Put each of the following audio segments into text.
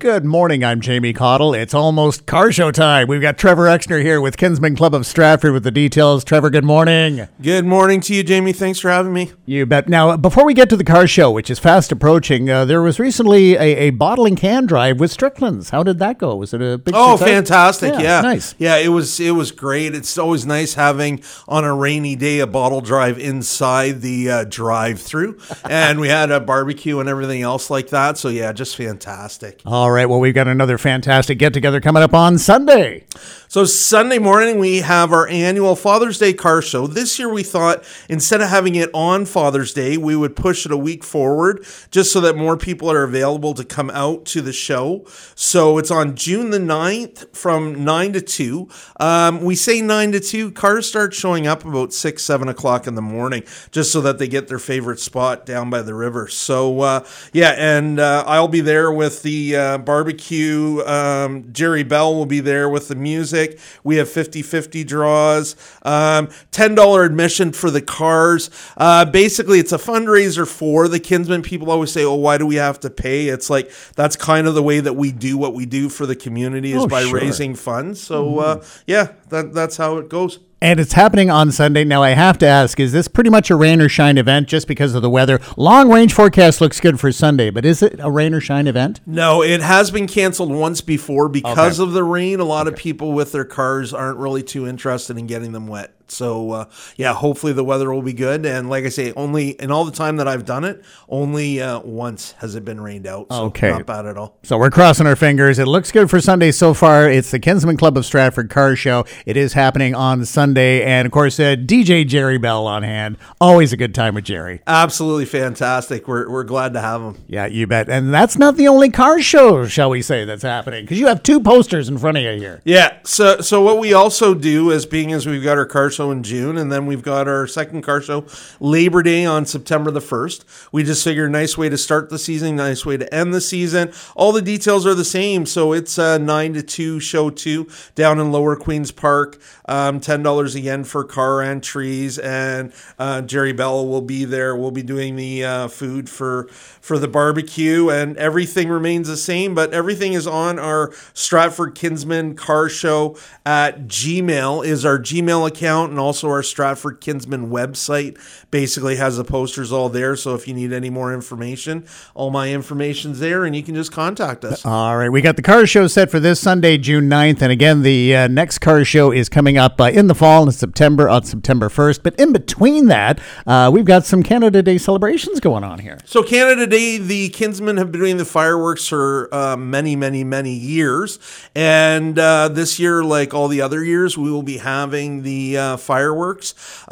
Good morning, I'm Jamie Cottle. It's almost car show time. We've got Trevor Exner here with Kinsman Club of Stratford with the details. Trevor, good morning. Good morning to you, Jamie. Thanks for having me. You bet. Now, before we get to the car show, which is fast approaching, there was recently a bottle and can drive with Strickland's. How did that go? Was it a big success? Fantastic. Yeah. Nice. Yeah, it was great. It's always nice having, on a rainy day, a bottle drive inside the drive-through. And we had a barbecue and everything else like that. So, yeah, just fantastic. All right. Well, we've got another fantastic get-together coming up on Sunday. So Sunday morning, we have our annual Father's Day car show. This year, we thought instead of having it on Father's Day, we would push it a week forward just so that more people are available to come out to the show. So it's on June the 9th from 9 to 2. We say 9 to 2. Cars start showing up about 6, 7 o'clock in the morning just so that they get their favorite spot down by the river. So, I'll be there with the barbecue. Jerry Bell will be there with the music. We have 50-50 draws, $10 admission for the cars. Basically, it's a fundraiser for the Kinsman. People always say, oh, why do we have to pay? It's like, that's kind of the way that we do what we do for the community is by raising funds. So, that's how it goes. And it's happening on Sunday. Now, I have to ask, is this pretty much a rain or shine event just because of the weather? Long range forecast looks good for Sunday, but is it a rain or shine event? No, it has been canceled once before because of the rain. A lot of people with their cars aren't really too interested in getting them wet. So, hopefully the weather will be good. And like I say, only in all the time that I've done it, only once has it been rained out. So not bad at all. So we're crossing our fingers. It looks good for Sunday so far. It's the Kinsman Club of Stratford Car Show. It is happening on Sunday. And, of course, DJ Jerry Bell on hand. Always a good time with Jerry. Absolutely fantastic. We're glad to have him. Yeah, you bet. And that's not the only car show, shall we say, that's happening. Because you have two posters in front of you here. Yeah. So what we also do is we've got our car show in June, and then we've got our second car show Labor Day on September the 1st. We just figured a nice way to start the season, nice way to end the season. All the details are the same. So it's 9 to 2, show 2 down in Lower Queens Park. $10 again for car entries, and Jerry Bell will be there. We'll be doing the food for the barbecue, and everything remains the same, but everything is on our Stratford Kinsman Car Show at Gmail is our Gmail account, and also our Stratford Kinsman website basically has the posters all there. So if you need any more information, all my information's there, and you can just contact us. All right. We got the car show set for this Sunday, June 9th. And again, the next car show is coming up in the fall in September, on September 1st. But in between that, we've got some Canada Day celebrations going on here. So Canada Day, the Kinsmen have been doing the fireworks for many, many, many years. And this year, like all the other years, we will be having the fireworks.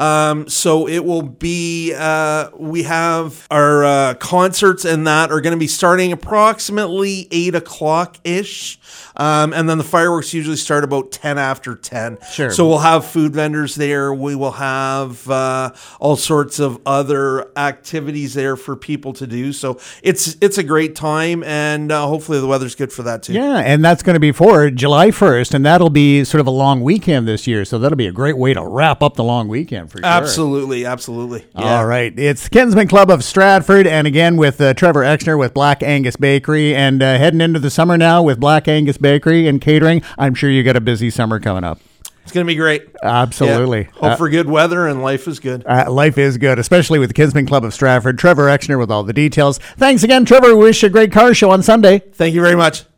So it will be, we have our concerts and that are going to be starting approximately 8 o'clock-ish. And then the fireworks usually start about 10 after 10. Sure. So we'll have food vendors there. We will have all sorts of other activities there for people to do. So it's a great time, and hopefully the weather's good for that too. Yeah, and that's going to be for July 1st, and that'll be sort of a long weekend this year. So that'll be a great way to wrap up the long weekend for sure. Absolutely. Yeah. All right. It's Kinsman Club of Stratford, and again with Trevor Exner with Black Angus Bakery, and heading into the summer now with Black Angus Bakery and catering. I'm sure you got a busy summer coming up. It's going to be great. Absolutely. Yeah. Hope for good weather, and life is good. Life is good, especially with the Kinsman Club of Stratford. Trevor Exner with all the details. Thanks again, Trevor. We wish you a great car show on Sunday. Thank you very much.